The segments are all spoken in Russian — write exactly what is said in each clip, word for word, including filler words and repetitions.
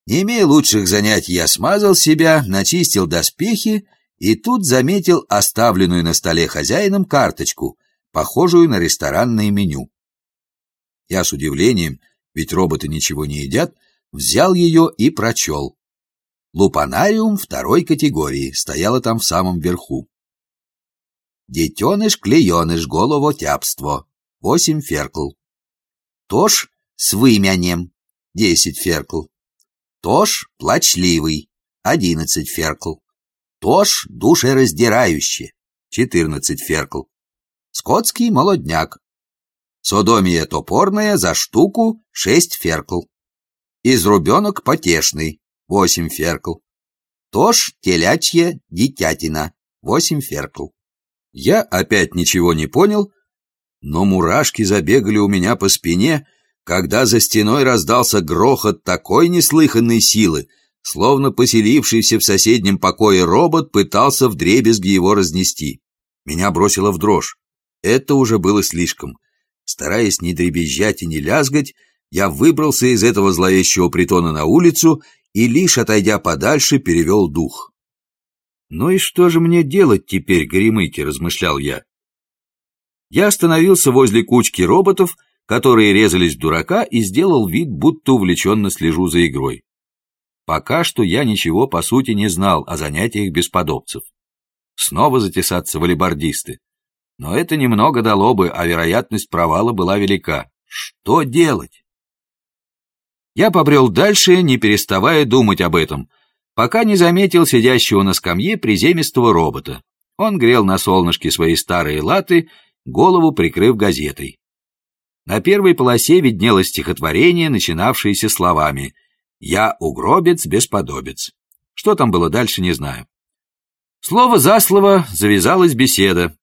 Не имея лучших занятий, я смазал себя, начистил доспехи и тут заметил оставленную на столе хозяином карточку, похожую на ресторанное меню. Я с удивлением, ведь роботы ничего не едят, взял ее и прочел. Лупанариум второй категории, стояло там в самом верху. Детеныш-клееныш, головотяпство, восемь феркл. Тож с вымянем, десять феркл. Тож плачливый, одиннадцать феркл. Тож душераздирающе, четырнадцать феркл. Скотский молодняк. Содомия топорная за штуку, шесть феркл. Изрубенок потешный, восемь феркл. Тож телячья дитятина, восемь феркл. Я опять ничего не понял, но мурашки забегали у меня по спине, когда за стеной раздался грохот такой неслыханной силы, словно поселившийся в соседнем покое робот пытался вдребезги его разнести. Меня бросило в дрожь. Это уже было слишком. Стараясь не дребезжать и не лязгать, я выбрался из этого зловещего притона на улицу и, лишь отойдя подальше, перевел дух. «Ну и что же мне делать теперь, горемыки?» — размышлял я. Я остановился возле кучки роботов, которые резались в дурака, и сделал вид, будто увлеченно слежу за игрой. Пока что я ничего по сути не знал о занятиях бесподобцев. Снова затесаться волейбордисты. Но это немного дало бы, а вероятность провала была велика. Что делать? Я побрел дальше, не переставая думать об этом, пока не заметил сидящего на скамье приземистого робота. Он грел на солнышке свои старые латы, голову прикрыв газетой. На первой полосе виднелось стихотворение, начинавшееся словами «Я угробец-бесподобец». Что там было дальше, не знаю. Слово за слово завязалась беседа.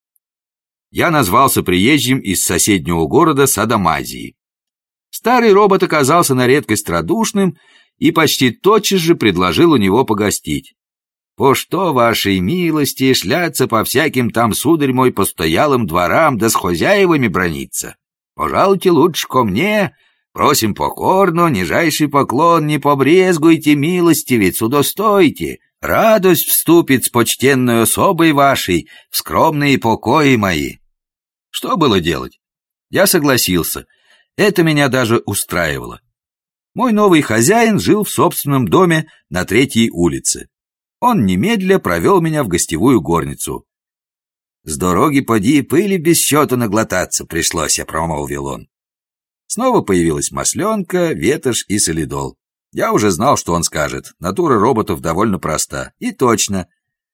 Я назвался приезжим из соседнего города Садомазии. Старый робот оказался на редкость радушным и почти тотчас же предложил у него погостить. «По что вашей милости шляться по всяким там, сударь мой, постоялым дворам, да с хозяевами браниться? Пожалуйте лучше ко мне, просим покорно, нижайший поклон, не побрезгуйте, милостивец, удостойте, радость вступит с почтенной особой вашей в скромные покои мои». Что было делать? Я согласился. Это меня даже устраивало. Мой новый хозяин жил в собственном доме на третьей улице. Он немедля провел меня в гостевую горницу. «С дороги поди пыли без счета наглотаться пришлось», — промолвил он. Снова появилась масленка, ветошь и солидол. Я уже знал, что он скажет. Натура роботов довольно проста. И точно.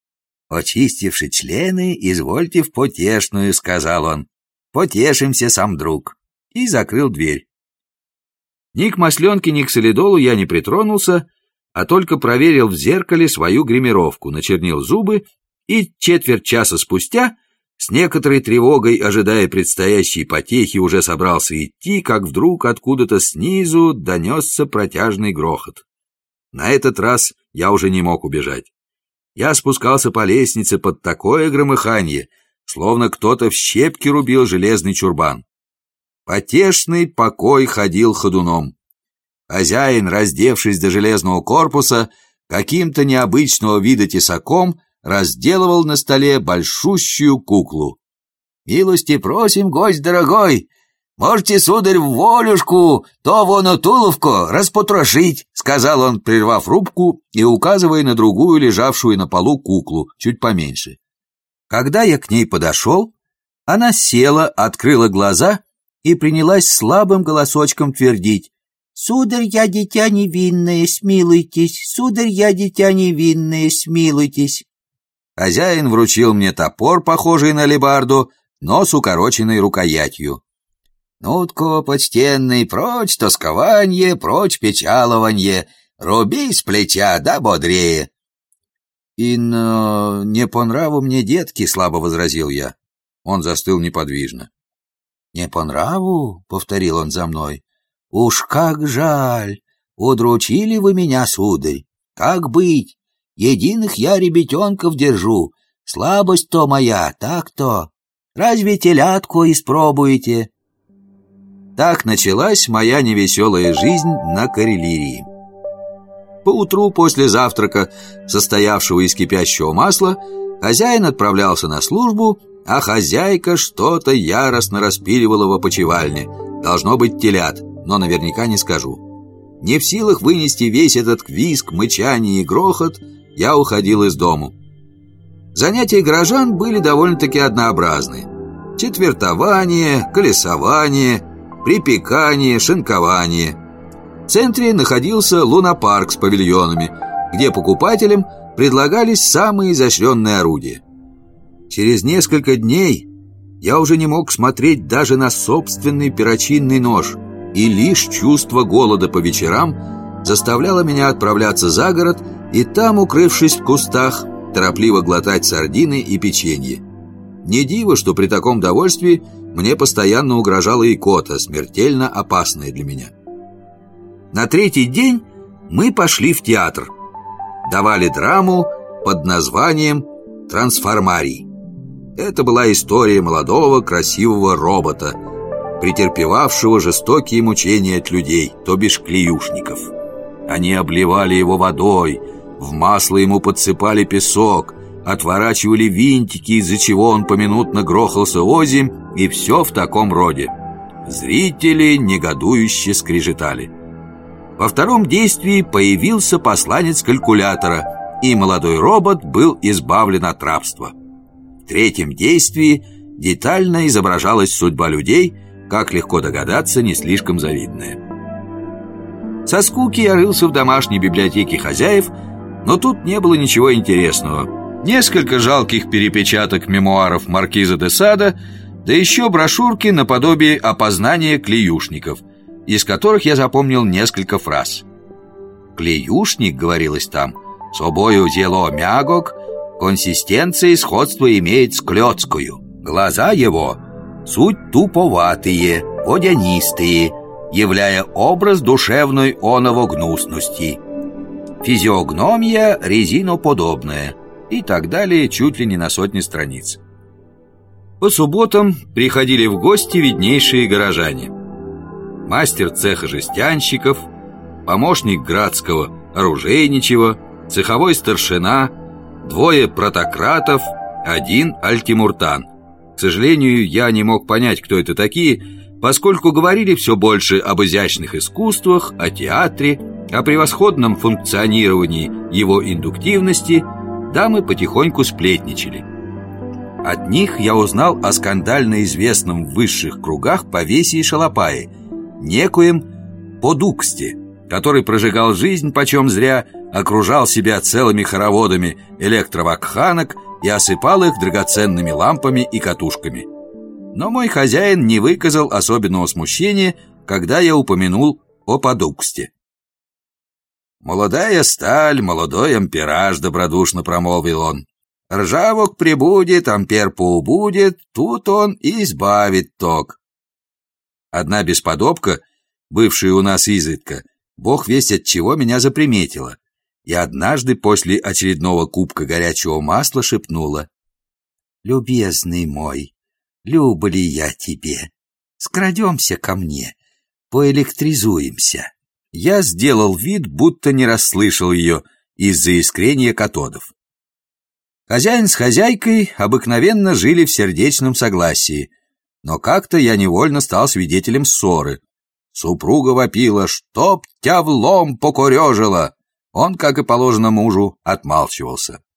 «Очистивши члены, извольте в потешную», — сказал он. «Потешимся, сам друг». И закрыл дверь. Ни к масленке, ни к солидолу я не притронулся, а только проверил в зеркале свою гримировку, начернил зубы и четверть часа спустя, с некоторой тревогой, ожидая предстоящей потехи, уже собрался идти, как вдруг откуда-то снизу донесся протяжный грохот. На этот раз я уже не мог убежать. Я спускался по лестнице под такое громыханье, словно кто-то в щепки рубил железный чурбан. Потешный покой ходил ходуном. Хозяин, раздевшись до железного корпуса, каким-то необычного вида тесаком разделывал на столе большущую куклу. «Милости просим, гость дорогой! Можете, сударь, в волюшку, то вон туловку распотрошить», — сказал он, прервав рубку и указывая на другую, лежавшую на полу куклу, чуть поменьше. Когда я к ней подошел, она села, открыла глаза и принялась слабым голосочком твердить: «Сударь, я дитя невинное, смилуйтесь! Сударь, я дитя невинное, смилуйтесь!» Хозяин вручил мне топор, похожий на алебарду, но с укороченной рукоятью. «Ну-тко, почтенный, прочь тоскование, прочь печалованье, руби с плеча, да бодрее!» «И но, не по нраву мне, детки», — слабо возразил я. Он застыл неподвижно. «Не по нраву?» — повторил он за мной. «Уж как жаль! Удручили вы меня, сударь! Как быть? Единых я ребятенков держу. Слабость-то моя, так-то. Разве телятку испробуете?» Так началась моя невеселая жизнь на Карелирии. Поутру после завтрака, состоявшего из кипящего масла, хозяин отправлялся на службу, а хозяйка что-то яростно распиливала в опочивальне. Должно быть телят, но наверняка не скажу. Не в силах вынести весь этот визг, мычание и грохот, я уходил из дому. Занятия горожан были довольно-таки однообразны. Четвертование, колесование, припекание, шинкование. В центре находился лунопарк с павильонами, где покупателям предлагались самые изощренные орудия. Через несколько дней я уже не мог смотреть даже на собственный перочинный нож, и лишь чувство голода по вечерам заставляло меня отправляться за город и там, укрывшись в кустах, торопливо глотать сардины и печенье. Не диво, что при таком довольствии мне постоянно угрожала икота, смертельно опасная для меня. На третий день мы пошли в театр. Давали драму под названием «Трансформарий». Это была история молодого красивого робота, претерпевавшего жестокие мучения от людей, то бишь клеюшников. Они обливали его водой, в масло ему подсыпали песок, отворачивали винтики, из-за чего он поминутно грохался озимь, и все в таком роде. Зрители негодующе скрежетали. Во втором действии появился посланец калькулятора, и молодой робот был избавлен от рабства. В третьем действии детально изображалась судьба людей, как легко догадаться, не слишком завидная. Со скуки я рылся в домашней библиотеке хозяев, но тут не было ничего интересного. Несколько жалких перепечаток мемуаров маркиза де Сада, да еще брошюрки наподобие опознания клеюшников, из которых я запомнил несколько фраз. «Клеюшник», — говорилось там, — «собою дело мягок, консистенции сходство имеет с клёцкою. Глаза его суть туповатые, водянистые, являя образ душевной оного гнусности. Физиогномия резиноподобная», и так далее, чуть ли не на сотни страниц. По субботам приходили в гости виднейшие горожане. Мастер цеха жестянщиков, помощник градского оружейничего, цеховой старшина, двое протократов, один альтимуртан. К сожалению, я не мог понять, кто это такие, поскольку говорили все больше об изящных искусствах, о театре, о превосходном функционировании его индуктивности. Дамы потихоньку сплетничали. От них я узнал о скандально известном в высших кругах повесе и шалопае, некоем Подуксте, который прожигал жизнь почем зря, окружал себя целыми хороводами электровакханок и осыпал их драгоценными лампами и катушками. Но мой хозяин не выказал особенного смущения, когда я упомянул о Подуксте. «Молодая сталь, молодой ампераж», — добродушно промолвил он. «Ржавок прибудет, ампер поубудет, тут он и избавит ток». Одна бесподобка, бывшая у нас изредка, бог весть от чего меня заприметила, и однажды после очередного кубка горячего масла шепнула: «Любезный мой, люблю ли я тебе? Скрадемся ко мне, поэлектризуемся». Я сделал вид, будто не расслышал ее из-за искрения катодов. Хозяин с хозяйкой обыкновенно жили в сердечном согласии, но как-то я невольно стал свидетелем ссоры. Супруга вопила: «Чтоб тя в лом покорежило!» Он, как и положено мужу, отмалчивался.